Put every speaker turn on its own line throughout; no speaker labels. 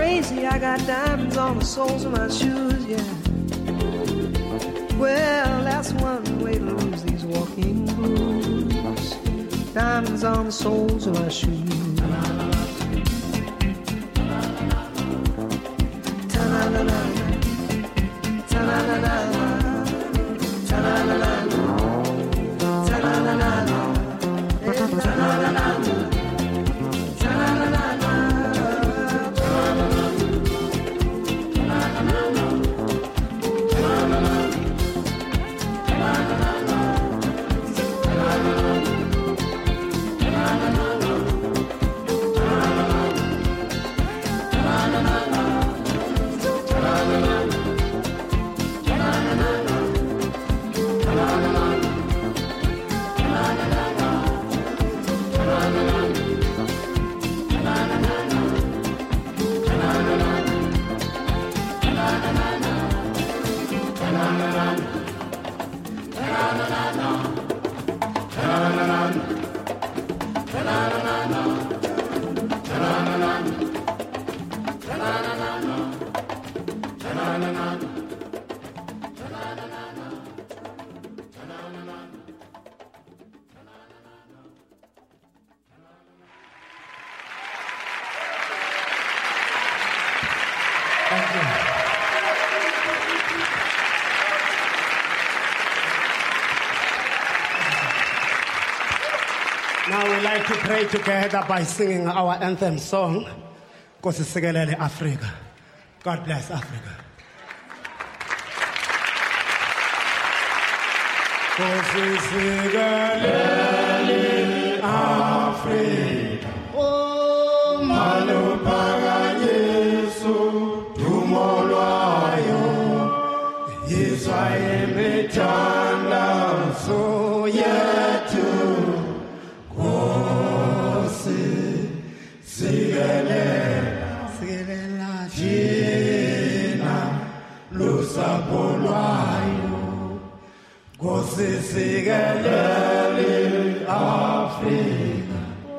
crazy, I got diamonds on the soles of my shoes, yeah. Well, that's one way to lose these walking blues. Diamonds on the soles of my shoes. Ta-na-na-na, ta-na-na-na, ta-na-na-na, ta-na-na-na, ta-na-na-na.
Now we like to pray together by singing our anthem song, Nkosi Sikelele Africa. God bless Africa. Nkosi Sikelele Africa. Oh, Maluphakanyiswa dumo lwayo. Yizwa imithandazo yethu. Sikelela thina lusapho lwayo Nkosi sikelele Afrika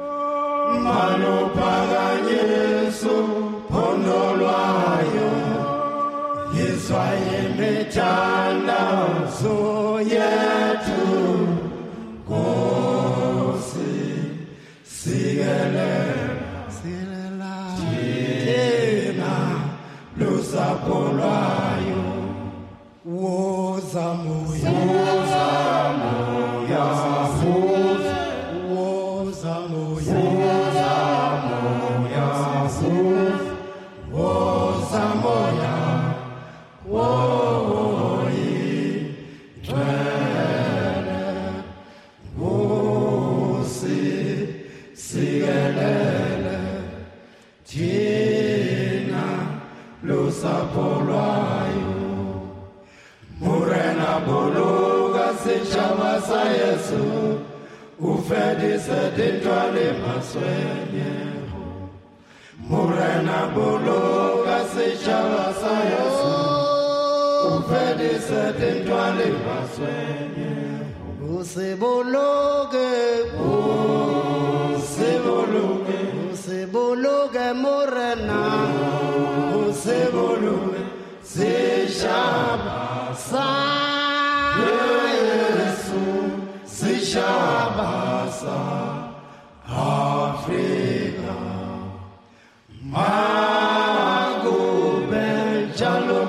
Maluphakanyiswa phondo lwayo Yizwa imithandazo yethu Nkosi sikelele lusapho lwayo woza moya woza moya woza moya woza moya woyi twele wosi sikelele lusapho lwayo Morena boloka setšhaba sa Yesu o fedise dintwa le maswenyego Morena boloka setšhaba sa Yesu o fedise dintwa le maswenyego o se boloke Morena Sebolume sishaba sa Yesu sishaba sa Afrika magube jalo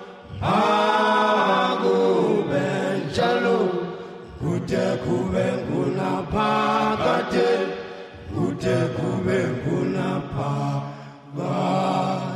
ute kube nguna pakate ute kube nguna pakate.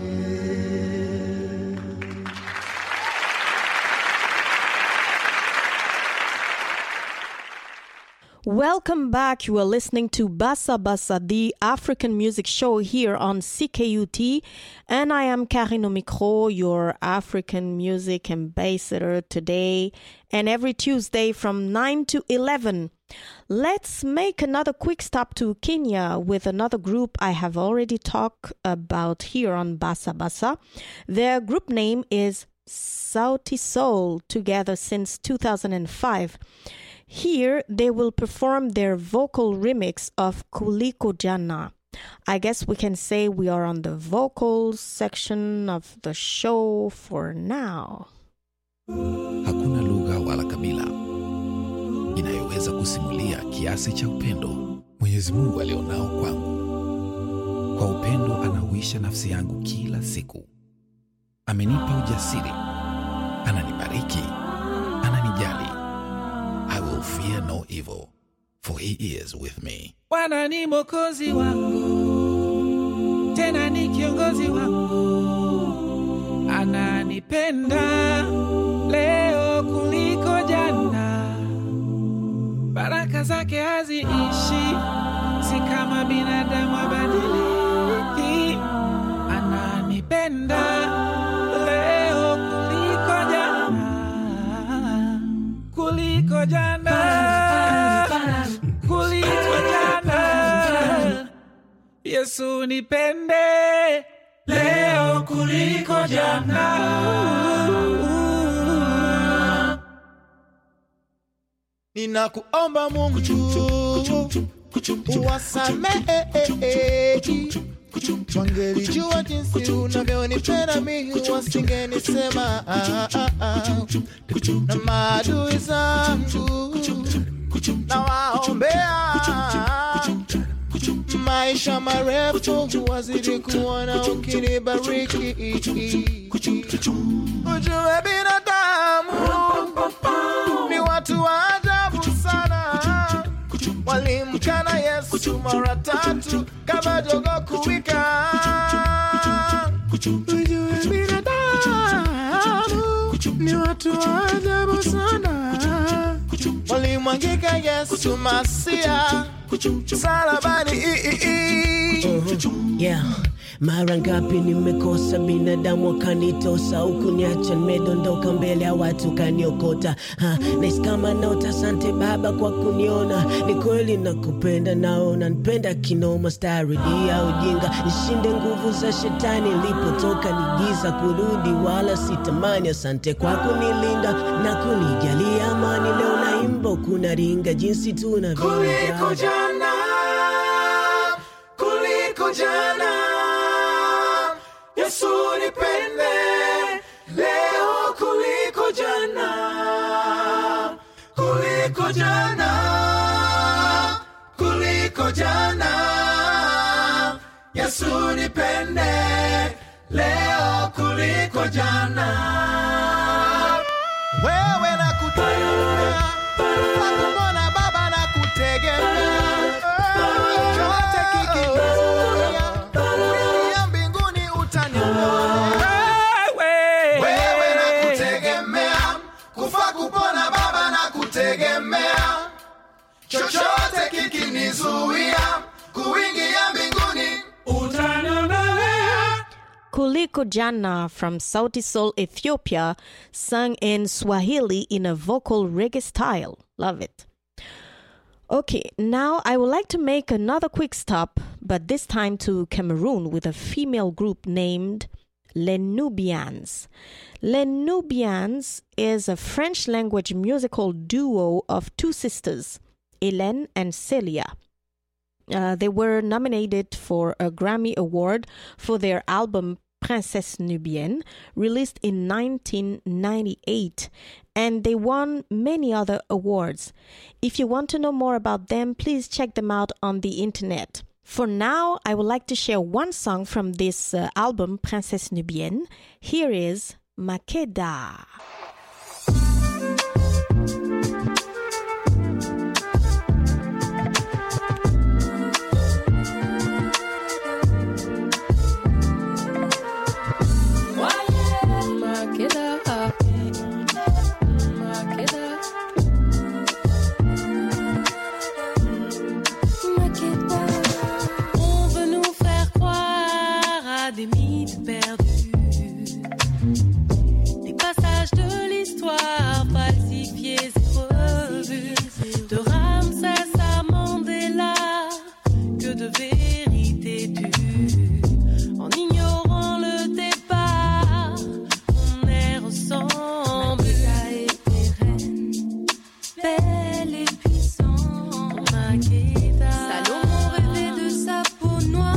Welcome back. You are listening to Bassa Bassa, the African music show here on CKUT. And I am Karine Omicro, your African music ambassador today and every Tuesday from 9 to 11. Let's make another quick stop to Kenya with another group I have already talked about here on Bassa Bassa. Their group name is Sauti Sol, together since 2005. Here, they will perform their vocal remix of Kuliko Jana. I guess we can say we are on the vocals section of the show for now.
Hakuna lugha wala kabila inayoweza kusimulia kiasi cha upendo Mwenyezi Mungu alionao kwangu. Kwa upendo anauisha nafsi yangu kila siku. Amenipa ujasiri, ananibariki, ananijali. I will fear no evil, for he is with me.
Bwana ni mwokozi wangu, tena ni kiongozi wangu. Ananipenda leo kuliko jana. Baraka zake haziishi, si kama binadamu abadiliki. Ananipenda leo kuliko jana, kuliko jana, kuliko jana. Yesu nipende leo kuliko jana.
Ninakuomba Mungu uwasamehe, wangelijua jinsi unavyonipenda mimi wasingenisema. Na maadui zangu nawaombea maisha marefu, wazidi kuona ukinibariki. Ujue binadamu ni watu wa ajabu sana, walimkana Yesu mara 3 kama jogoo kuwika. Ujue binadamu ni watu wa ajabu sana, walimwangika Yesu Masia salabani.
Yeah. Mara ngapi nimekosa, binadamu wakanitosa, huku niacha nimedondoka mbele ya watu kaniokota. Nice kama naota, asante Baba kwa kuniona. Ni kweli nakupenda, naona nipenda kinoma. Starudia ujinga, nishinde nguvu za shetani. Nilipotoka ni giza, kurudi wala sitamani. Asante kwa kunilinda na kunijalia amani. Leo naimba kuna ringa jinsi tunavyo
Kuliko jana, kuliko jana. Yesu nipende leo kuliko jana, kuliko jana, kuliko jana. Yesu nipende leo kuliko jana.
Wewe nakutegemea, nakuona Baba nakutegemea. Chote kikizuia, dunia mbinguni utaniongoza. Wewe nakutegemea, kufa kupona Baba nakutegemea. Chochote kikinizuia, kuingia mbinguni utaniongoza.
Kuliko Jana from Sauti Sol Ethiopia, sung in Swahili in a vocal reggae style. Love it. Okay, now I would like to make another quick stop, but this time to Cameroon with a female group named Les Nubians. Les Nubians is a French language musical duo of 2 sisters, Hélène and Célia. They were nominated for a Grammy Award for their album Princesse Nubienne, released in 1998, and they won many other awards. If you want to know more about them, please check them out on the internet. For now, I would like to share one song from this album, Princesse Nubienne. Here is Makeda.
Des mythes perdus, des passages de l'histoire falsifiés et revus, de Ramsès à Mandela, que de vérité dues. En ignorant le départ, on est ressemble. Makeda était reine, belle et puissante. Makeda, Salomon rêvait de sa peau noire.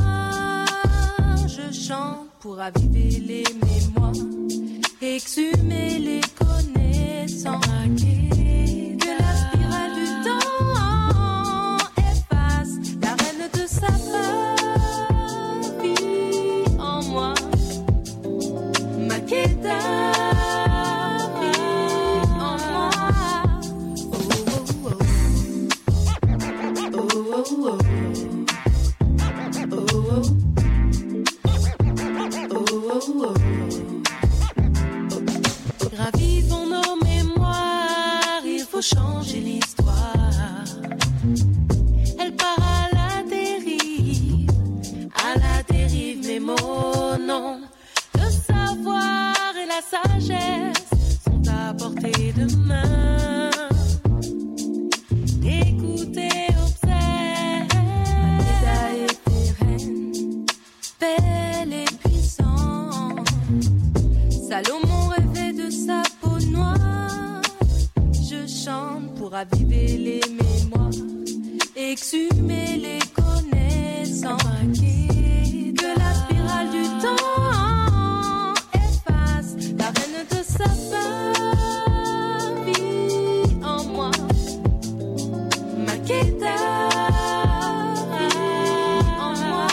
pour raviver les mémoires, exhumer les connaissances, que la spirale du temps efface la reine de sa vie en moi, Makeda. Ravivons nos mémoires, il faut changer l'histoire. Elle part à la dérive, mais mon nom. Le savoir et la sagesse sont à portée de main. Écoutez, observe, Makeda était reine, belle et puissante. Salomon rêvait de sa peau noire. Je chante pour raviver les mémoires, exhumer les connaissances, que la spirale du temps efface la reine de sa vie en moi, Makeda. En moi.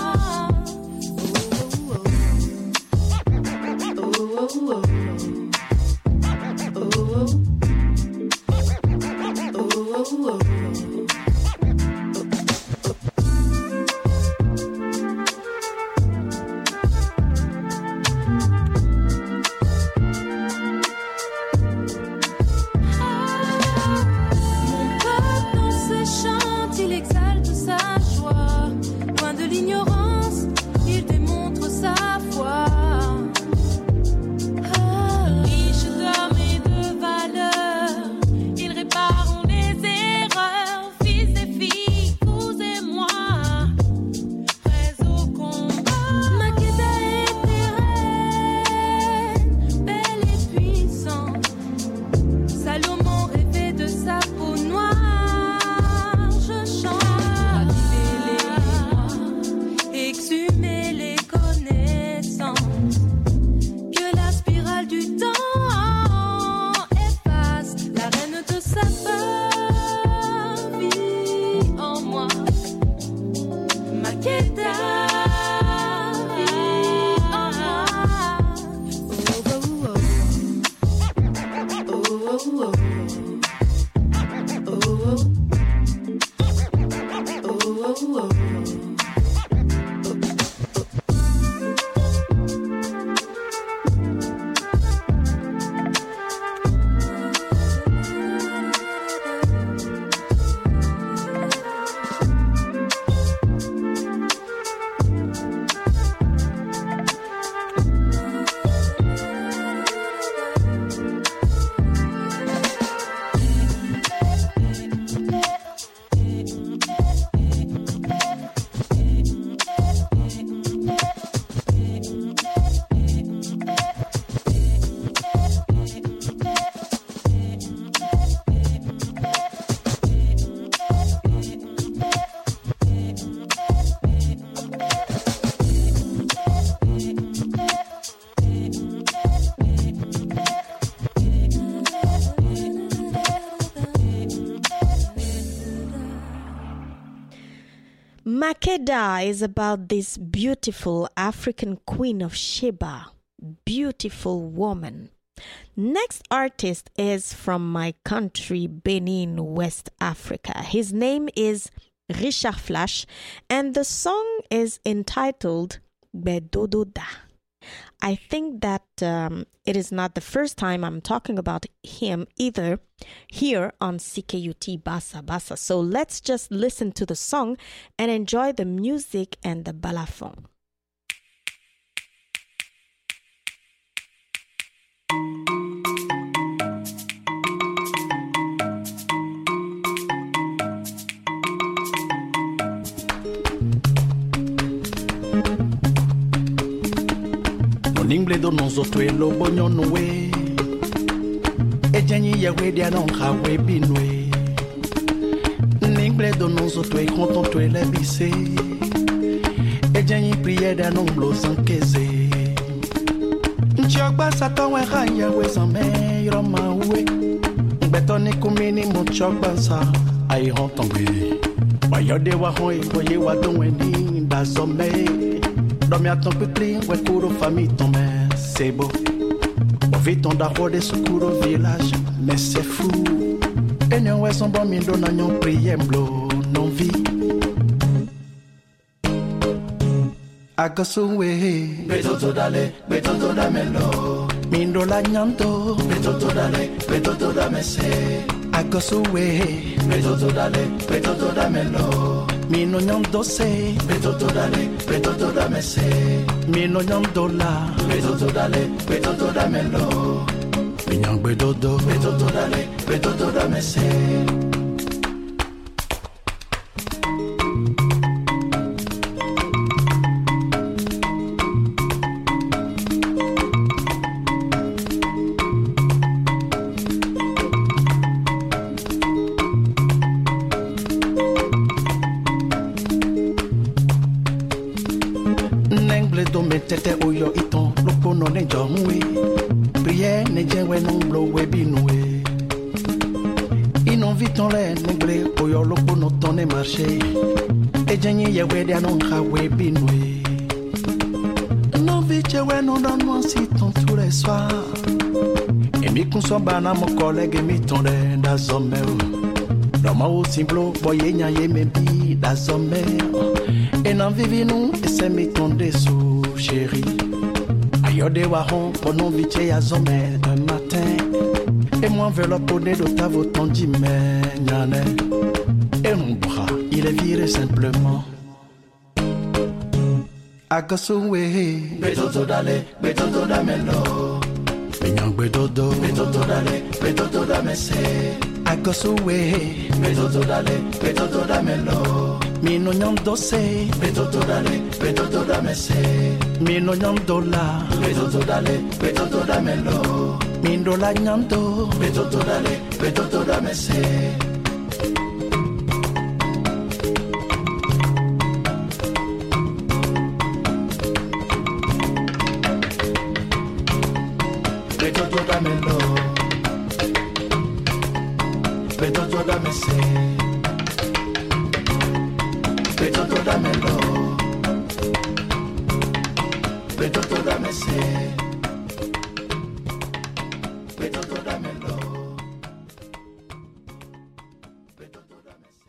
Oh, oh, oh.
Makeda is about this beautiful African queen of Sheba, beautiful woman. Next artist is from my country, Benin, West Africa. His name is Richard Flash, and the song is entitled Bedododa. I think that it is not the first time I'm talking about him either here on CKUT Bassa Bassa. So let's just listen to the song and enjoy the music and the balafon.
Ningle do non so twe lo bonyo no we Ejanyi ya we dia non ha we binwe Ningle do non so twe konton twe le bise Ejanyi priye dia non blo sankeze Muchogba sato we haya we zame roma we. Betoni kumini muchogba sa ai hontombe. Wayode wa hoi boye wa donweni da zome. Domi aton pipli we kuro fami tome sebo. Viton da rode sukuro village, mais c'est fou. Et nous ouais son bon mindo na nyon priye mblo non vi. Agosuwe, betoto dale da melo. Mindo la nyanto, betoto da mese. Agosuwe, betoto da melo. Mino nyanto se, betoto da mese. Mino nyanto la, betoto da melo. Minyang bedodo, betoto da mese. Tete oyo iton lopo no ne jomwe prière ne jewe non blo we binwe inon viton le negle oyo lopo no tone marché e jenye ye we dia non ha we binwe non viche we non don non si ton tous les soirs et mi consomba na mon collègue mi ton da zomeo no ma o simplo boye nya ye me bi da zomeo et non vivi nous et c'est mi ton dessous chérie, ayode wahon, ponon viche ya zomé un matin. Et moi enveloppe au nez de ta voton d'imé, nyane. Et mon bras, il est viré simplement. Agosuwe, betoto da melo. Minyang bedodo, betoto da mese. Agosuwe, betoto da melo. Mino nyando se, betoto da mese. Mino nyando la, betoto da melo. Mino la nyando, betoto da mese. Betoto da melo. Betoto da mese. Betoto da melo, betoto da mese, betoto da melo, betoto da mese.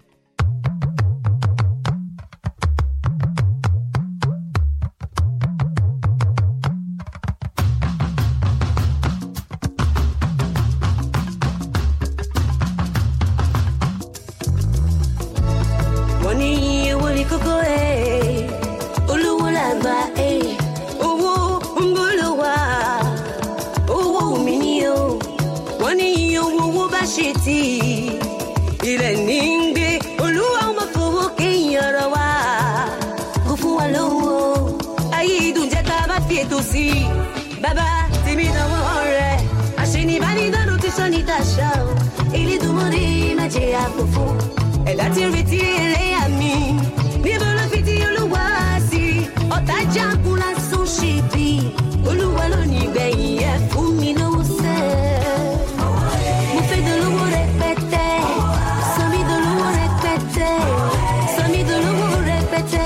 Baba, timi na wore, ashini bani da nutrition itasha. Ili dumori na je akofo. Ela ti retire ami. Ni bolo fiti oluwasi. Otaja kula so shibi. Oluwa lo ni gbeyin e fún mi no se. Mo fẹ́ dolówó rẹpẹtẹ. Sọ mi dolówó rẹpẹtẹ. Sọ mi dolówó rẹpẹtẹ.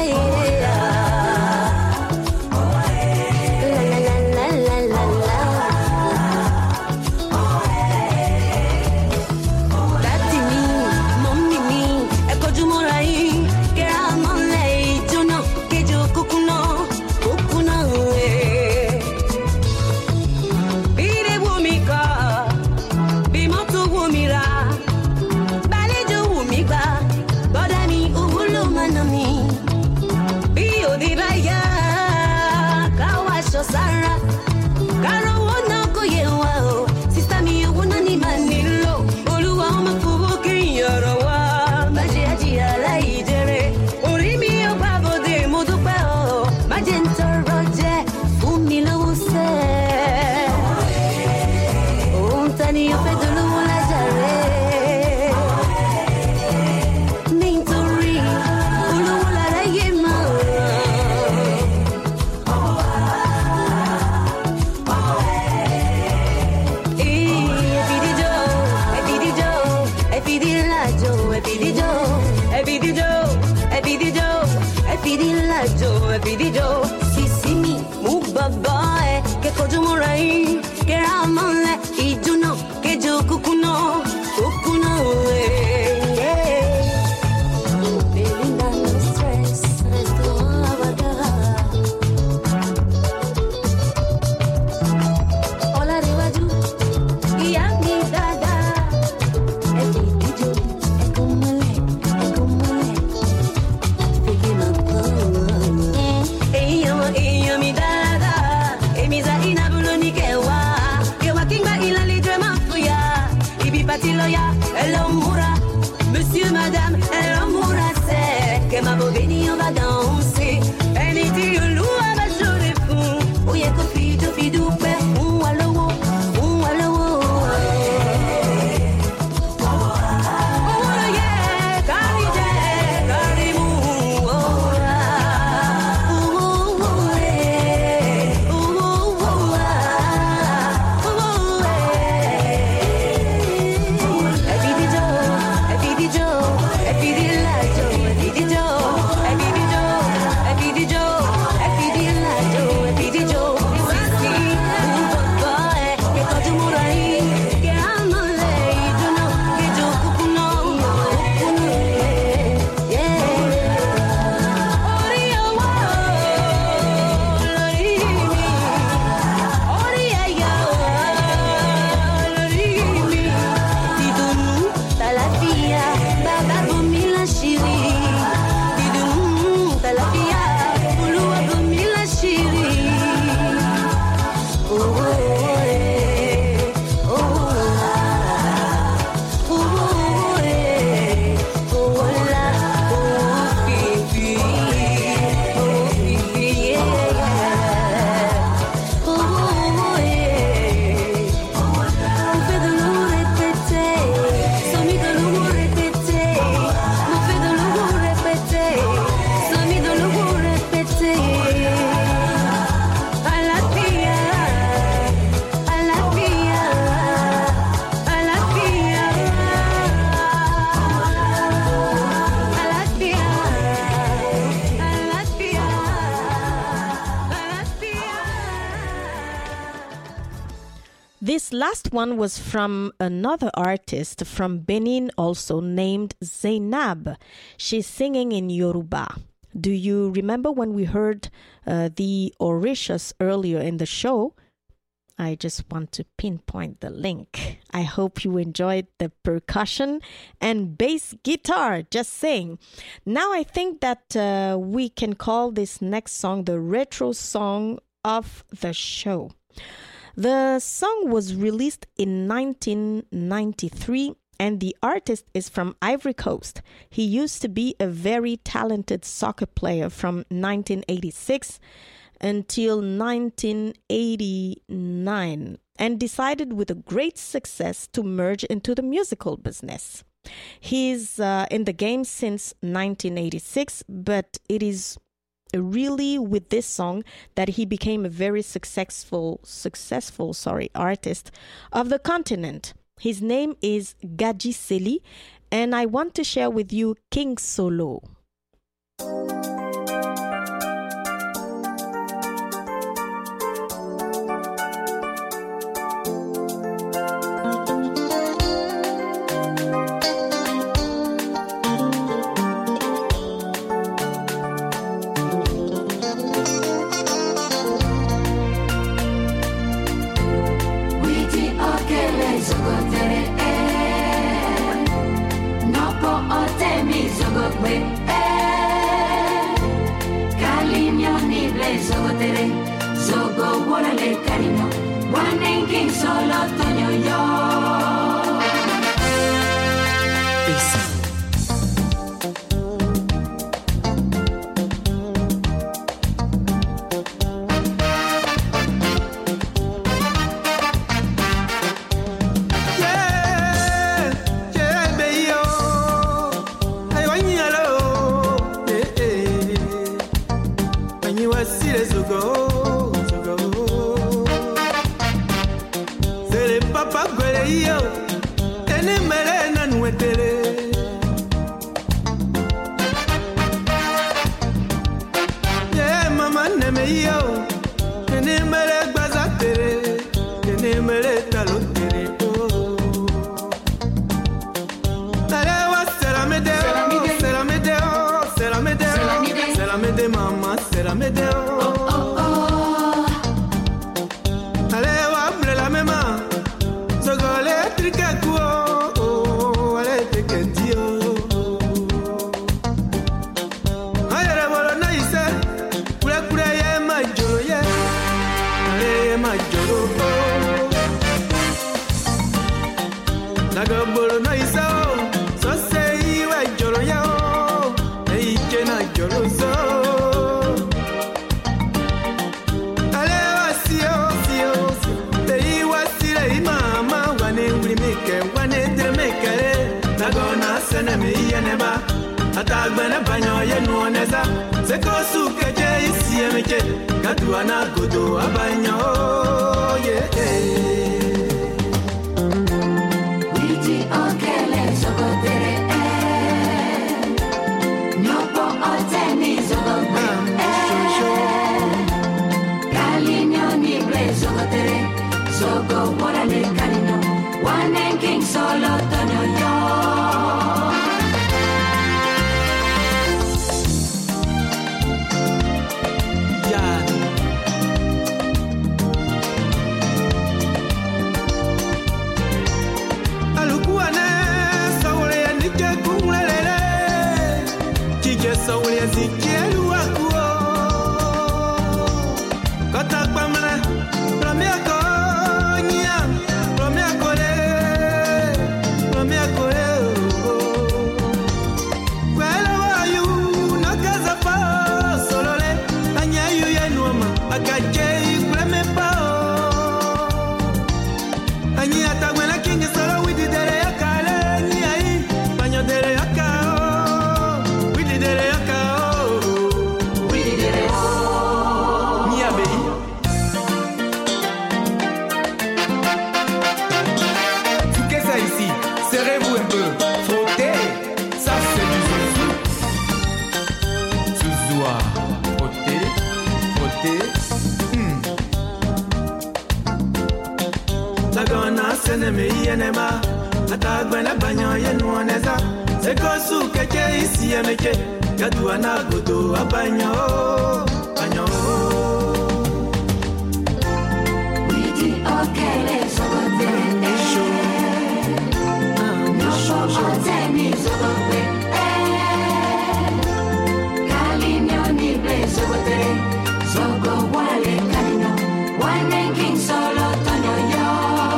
Daddy mi, mommy mi, ẹ kọjú mọ́ra yín.
This last one was from another artist from Benin, also named Zainab. She's singing in Yoruba. Do you remember when we heard the Orishas earlier in the show? I just want to pinpoint the link. I hope you enjoyed the percussion and bass guitar, just saying. Now I think that we can call this next song the retro song of the show. The song was released in 1993 and the artist is from Ivory Coast. He used to be a very talented soccer player from 1986 until 1989 and decided with a great success to merge into the musical business. He's in the game since 1986, but it is really with this song that he became a very successful artist of the continent. His name is Gadji Seli, and I want to share with you King Solo.
bana banyo yenuaneza sekosu keke isi emeke gaduana godo abanyo banyo
Widi okele sogote no sogote mi sogote Kalinyo ni ble sogote sogo wale kalino wane king solo tonyo yo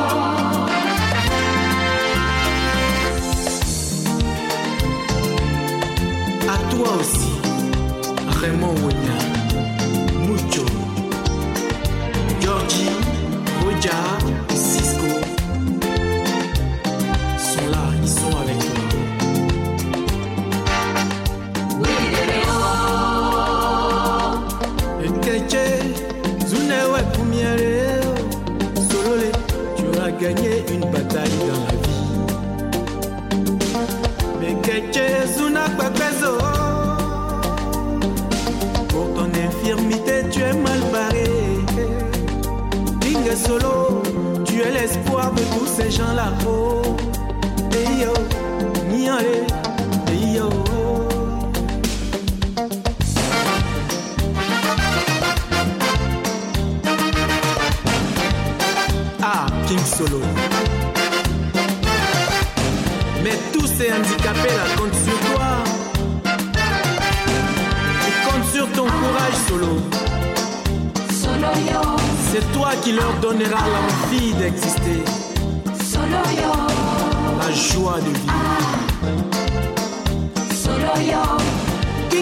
à toi aussi Raymond Wenya Mucho Georgie Roja Cisco sont là, ils sont avec toi Nkeche Zunewe Pumiere Solole tu as gagné une bataille dans la vie Nkeche Zuna Kwepezo pour ton infirmité tu es mal barré Dingue Solo tu es l'espoir de tous ces gens là oh hey yo Niale hey yo King Solo. Mais tous ces handicapés là comptent sur toi. Ils comptent sur ton courage Solo.
Solo yo.
C'est toi qui leur donneras l'envie d'exister.
Solo yo.
La joie de vivre.
Solo yo.
King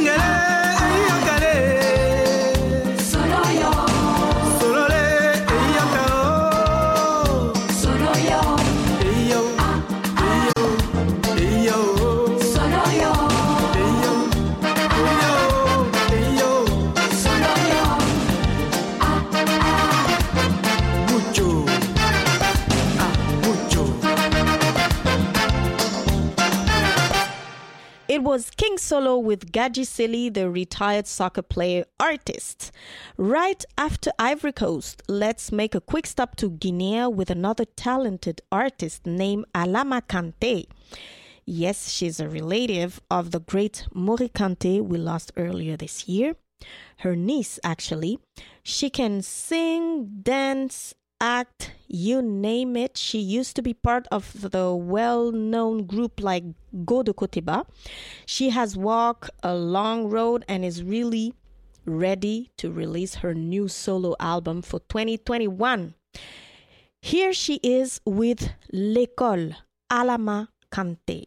It was King Solo with Gadji Sili, the retired soccer player artist. Right after Ivory Coast, let's make a quick stop to Guinea with another talented artist named Alama Kante. Yes, she's a relative of the great Mori Kante we lost earlier this year. Her niece, actually. She can sing, dance, act, you name it. She used to be part of the well-known group like Go de Kotiba. She has walked a long road and is really ready to release her new solo album for 2021. Here she is with L'École, Alama Kante.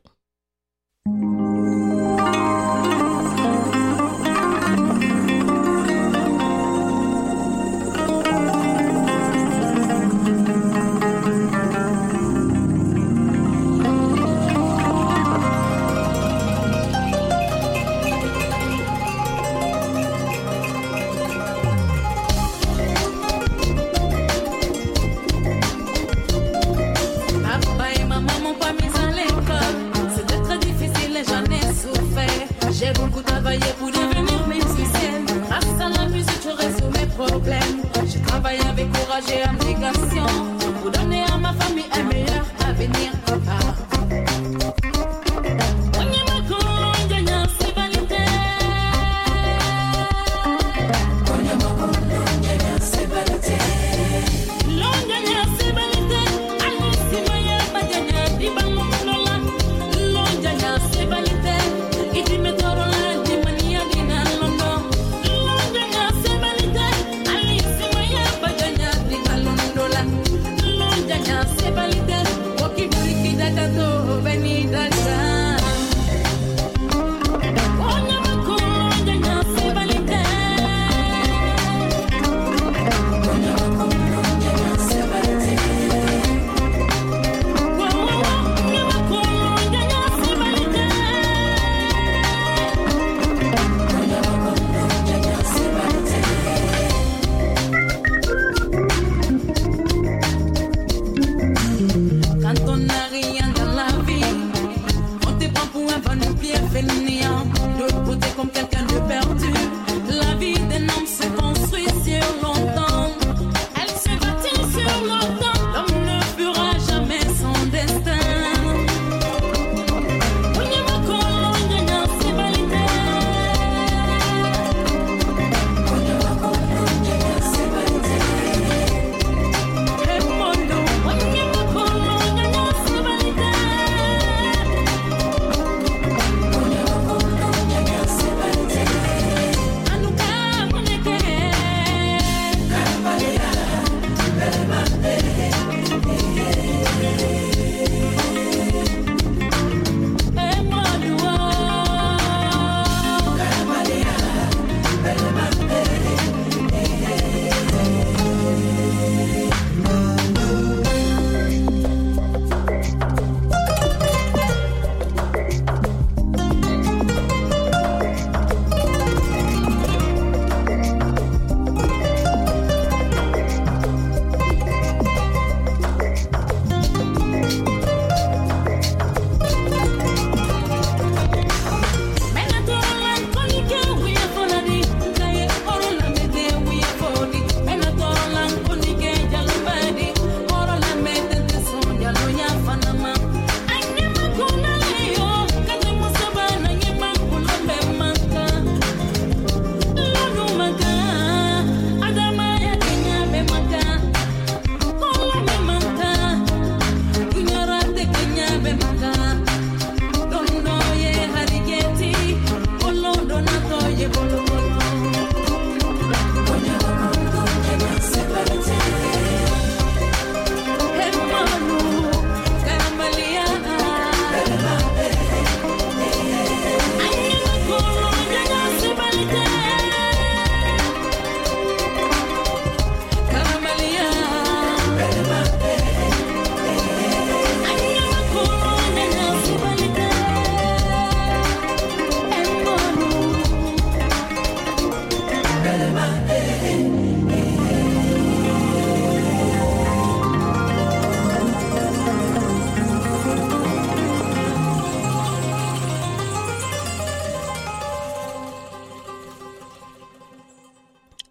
J'ai beaucoup travaillé pour devenir musicienne. Grâce à la musique, je résous mes problèmes. J'ai travaillé avec courage et abnégation pour donner à ma famille un meilleur avenir.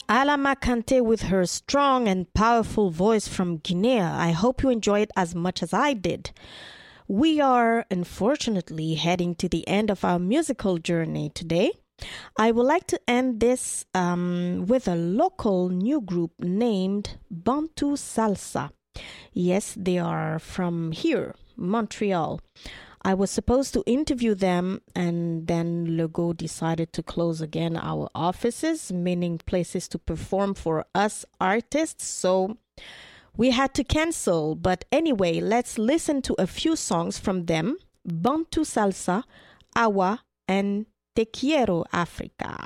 Alama Kante with her strong and powerful voice from Guinea. I hope you enjoy it as much as I did. We are unfortunately heading to the end of our musical journey today. I would like to end this with a local new group named Bantu Salsa. Yes, they are from here, Montreal. I was supposed to interview them, and then Legault decided to close again our offices, meaning places to perform for us artists. So we had to cancel. But anyway, let's listen to a few songs from them. Bantu Salsa, Awa, and Te Quiero Africa.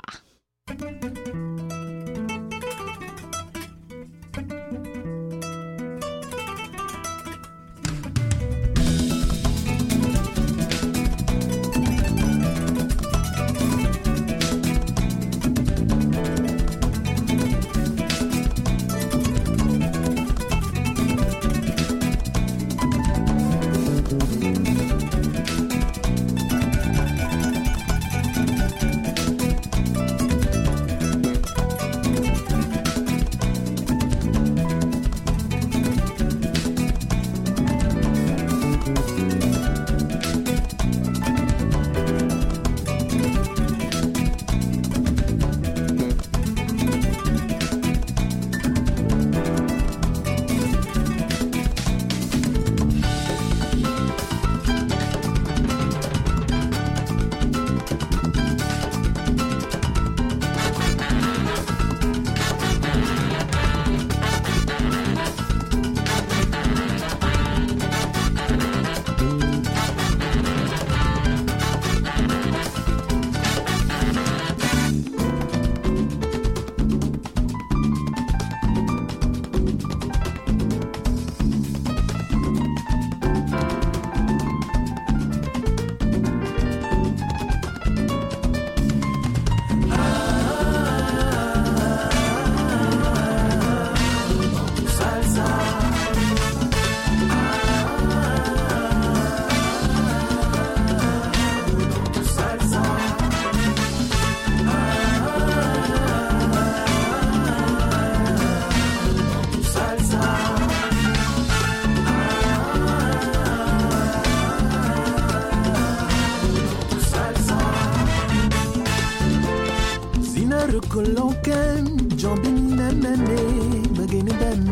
Kolonken, jumping nanane, bagini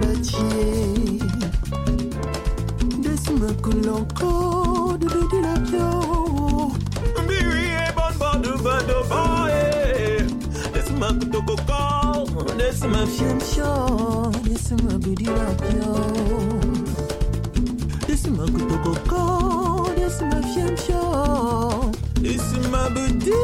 bambachi. Desma kolonko, du la pio. Biri bon badu badu boy. Desma kutoko, desma fiemcho, desma budi la pio. Desma kutoko, desma fiemcho, desma budi.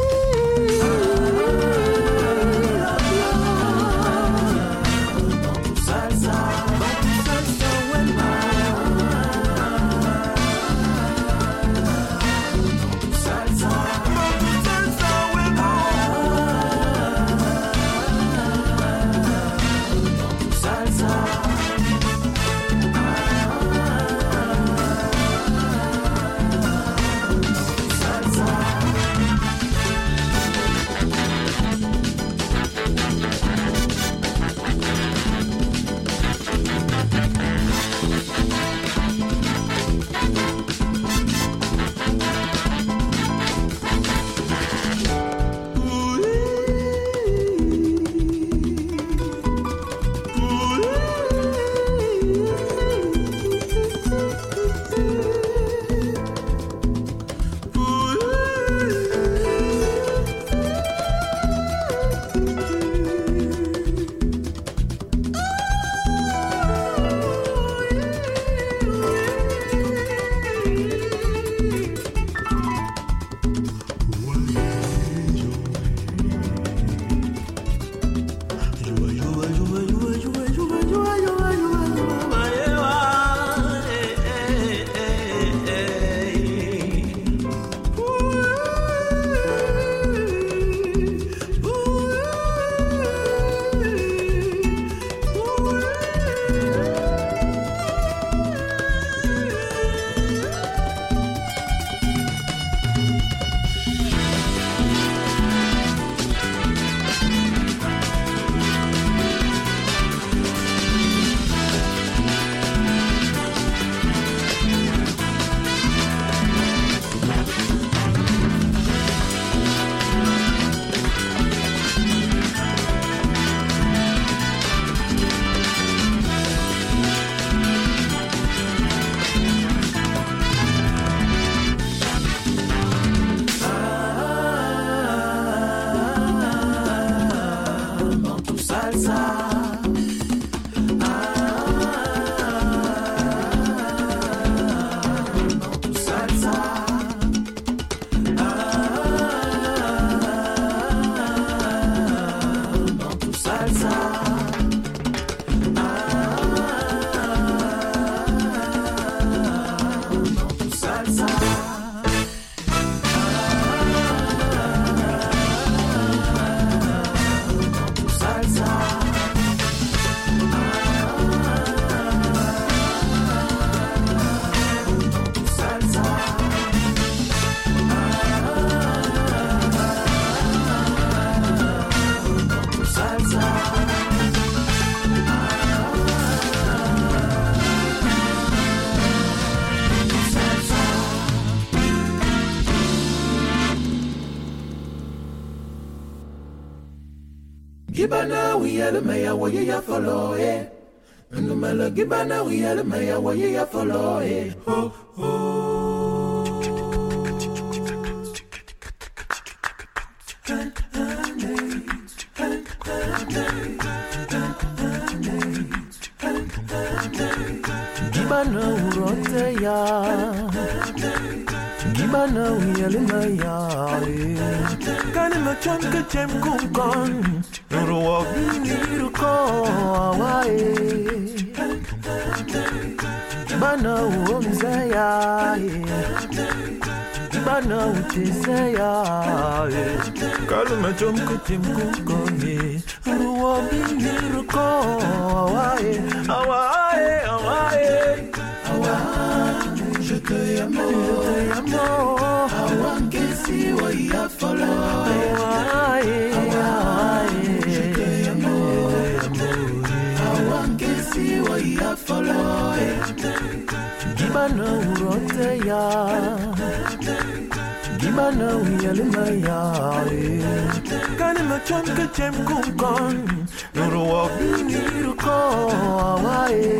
Gibana we are the mayor, what you follow it. And the Mala Gibana we are the mayor, what you follow it. Ho ho. Gibana urote ya, Gibana uyalima ya. Kani machonke chem kumkon, nuruwa biruko awae. Gibana uomze ya, Gibana utese ya. Kani machonke chem kumkon, nuruwa biruko awae, awae, awae. Je te amo, awange si wa ya follow. Je te amo, awange si wa ya follow. Gibana urote ya, Gibana uyalima ya. Kani machonke chem kumkon, nuruwa biruko awae.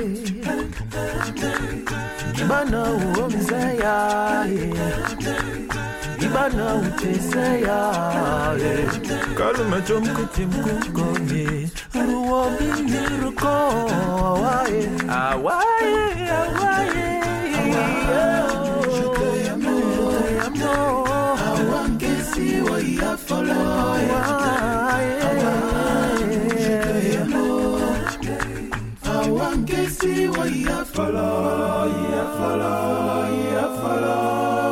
Gibana uomzeya, Gibana uteseya. Kaluma chomkuti mkukoni, ruwa biruko awae, awae, awae. Je te amo, awangesi wa ya follow. Je te amo, awangesi wa ya follow, ya follow, ya follow.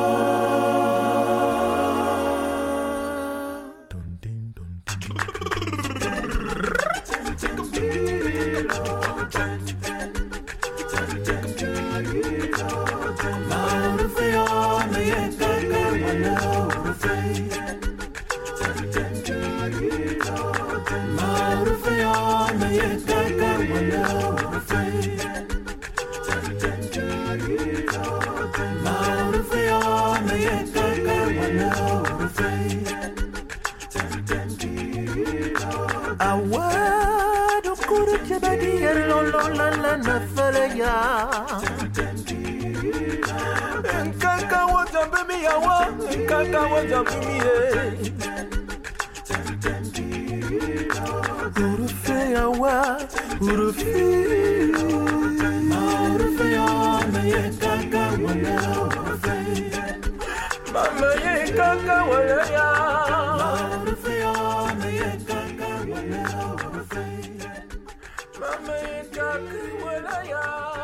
Nkaka wajambe mi yawa, nkaka wajambe mi ye. Urufe yawa, urufe. Urufe yawa, me ye kaka wala urufe. Mama ye kaka wala ya. Urufe yawa, me ye kaka wala urufe. Mama ye kaka wala ya.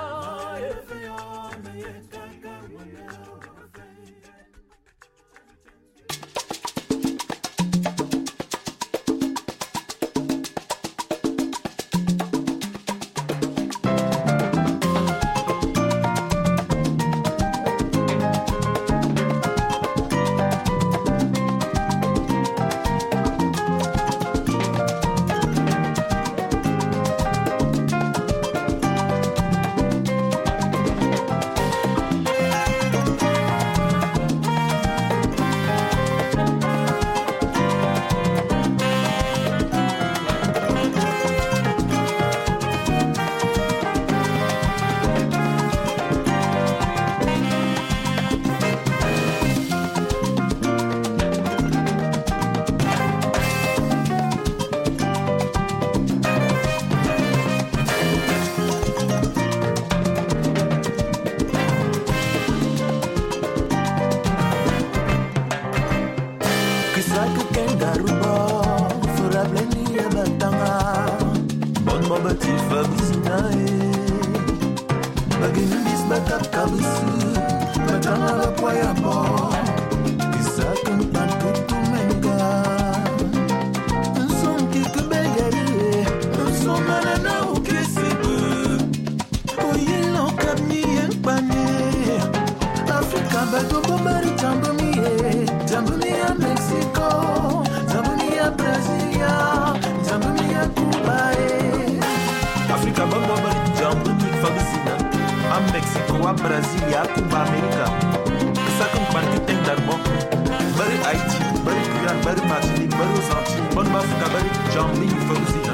Brasília, Cuba, América. Sabe como que tem dar bom? Bari Haiti, bari Guyane, bari Martinique, bari os Antilles, bari África, bari Bambi Fawzina.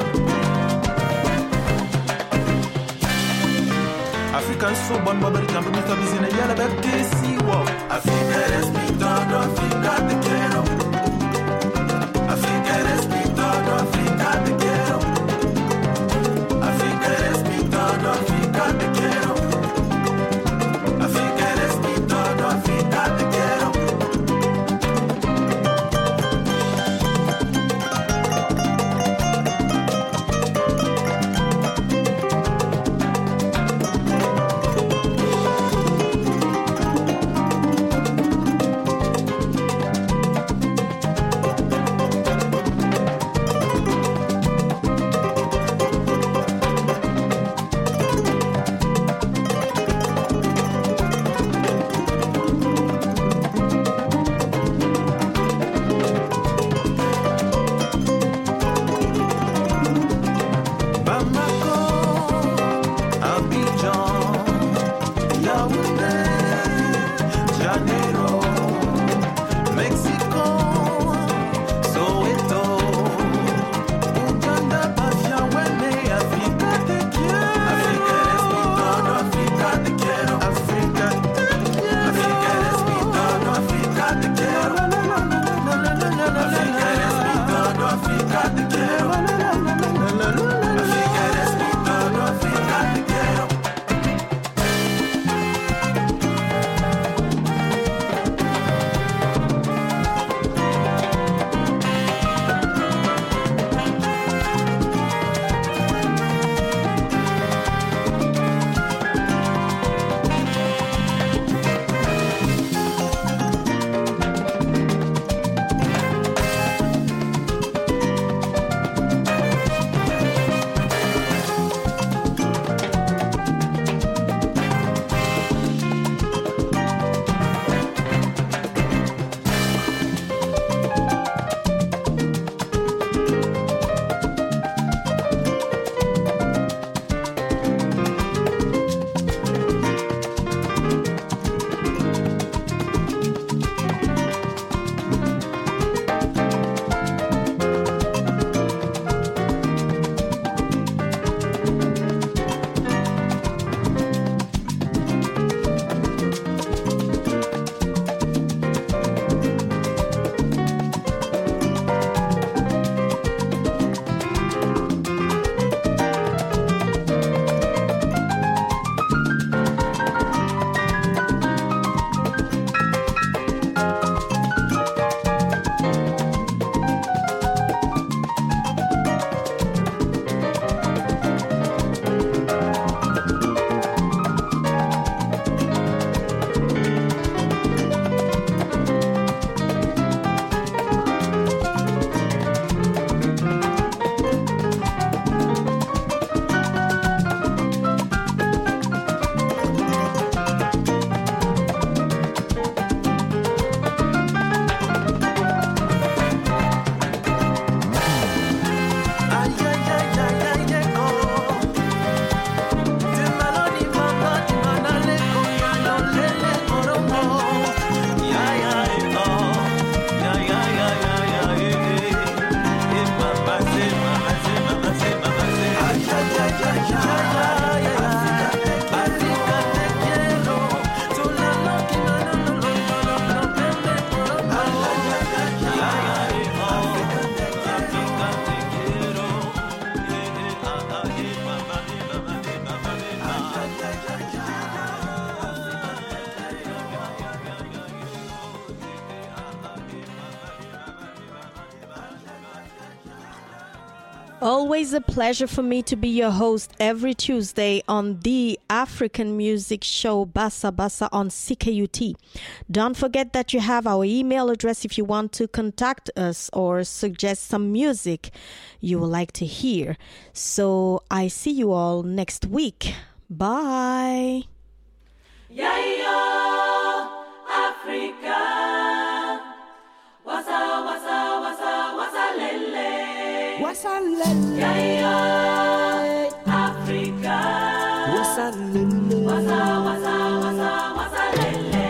African so bon babari tambe Mr. Bizina yala beke siwa. Africa respirando, Africa te quiero. Africa respirando, Africa te quiero. Africa respirando, Africa te quiero. Africa respirando, Africa te quiero.
Always a pleasure for me to be your host every Tuesday on the African Music Show Bassa Bassa on CKUT. Don't forget that you have our email address if you want to contact us or suggest some music you would like to hear. So I see you all next week. Bye.
Yayo, Africa. Wasa, wasa, wasa, wasa, lele.
Wasa, lele.
Yayo, Africa.
Wasa, lele.
Wasa, wasa, wasa, wasa, lele.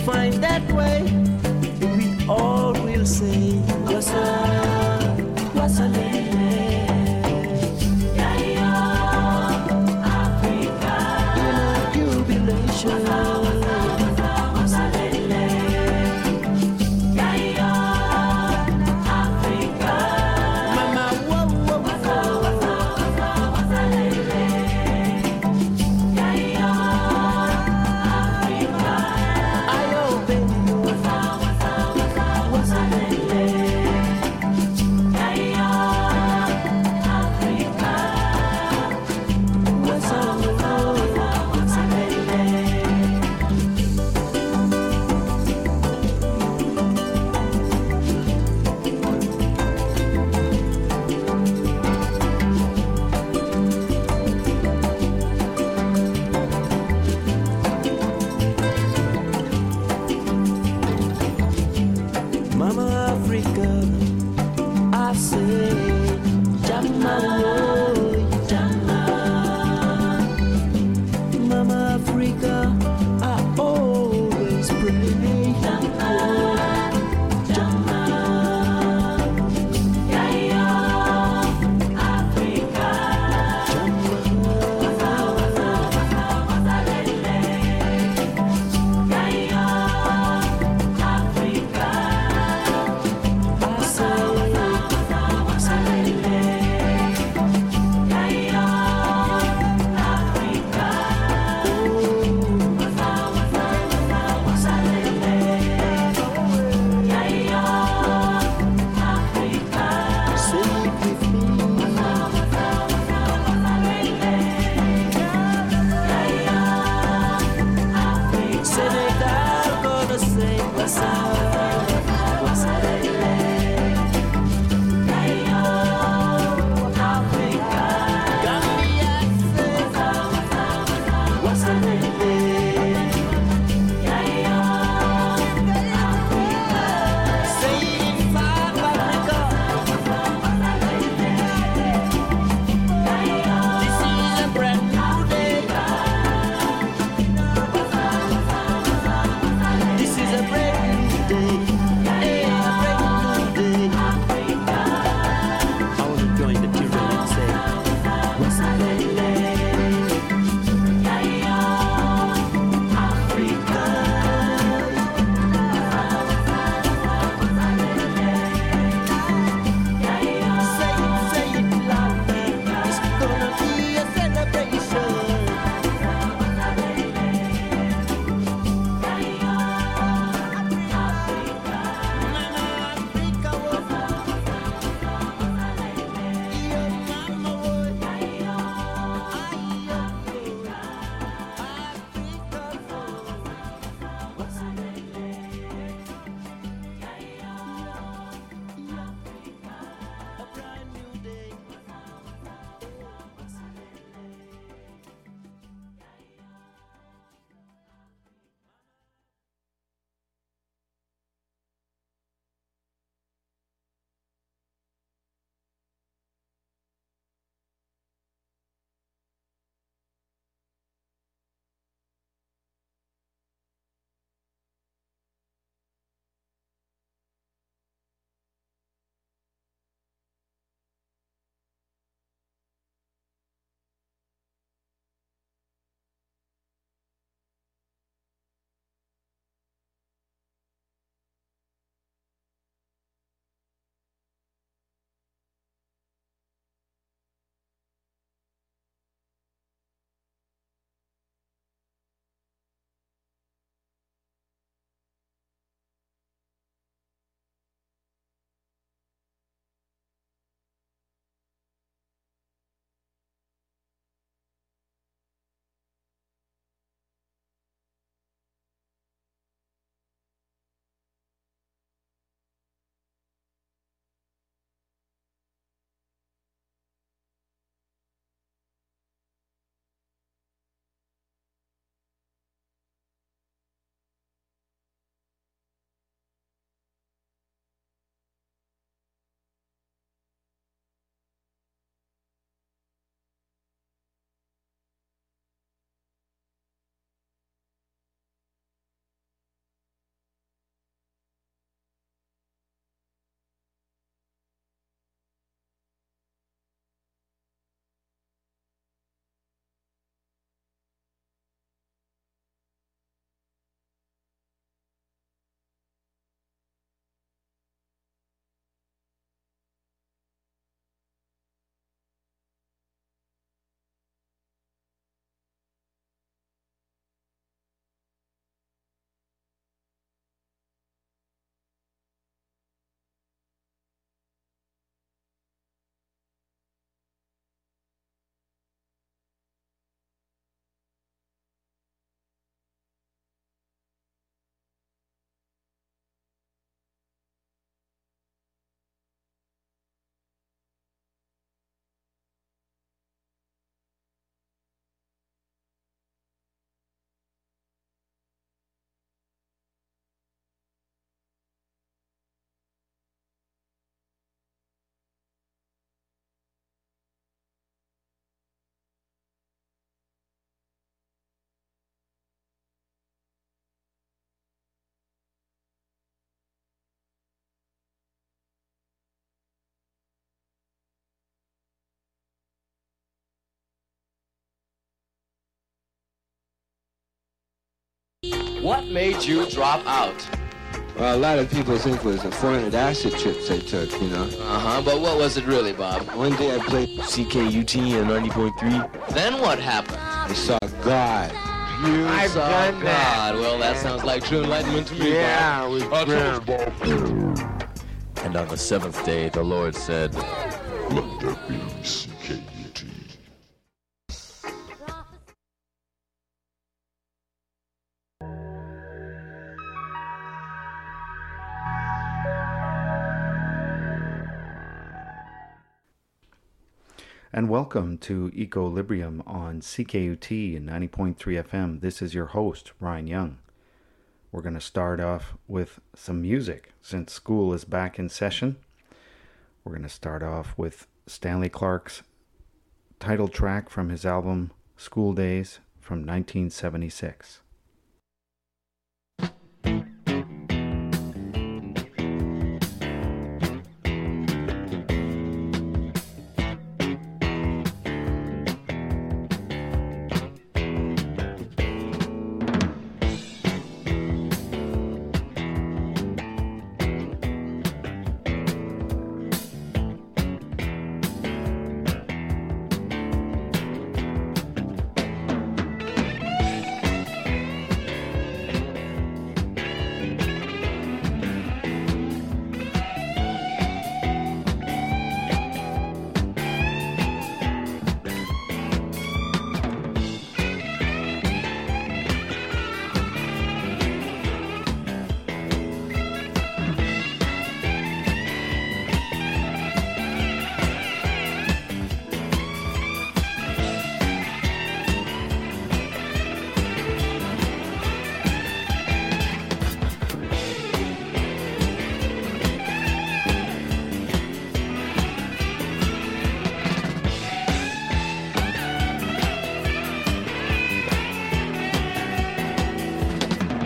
find that way, we all will say, Wassa, Wassa Lele. Africa. In a jubilation.
What made you drop out?
Well, a lot of people think it was the 400 acid trips I took, you know.
Uh-huh, but what was it really, Bob?
One day I played CKUT in 90.3.
Then what happened?
I saw God.
You saw
done
God.
that.
Well, that sounds like true enlightenment to me,
Yeah,
Bob.
it was grand, Bob.
And on the seventh day, the Lord said,
Let there be CKUT.
And welcome to Equilibrium on CKUT and 90.3 FM. This is your host, Ryan Young. We're going to start off with some music since school is back in session. We're going to start off with Stanley Clarke's title track from his album School Days from 1976.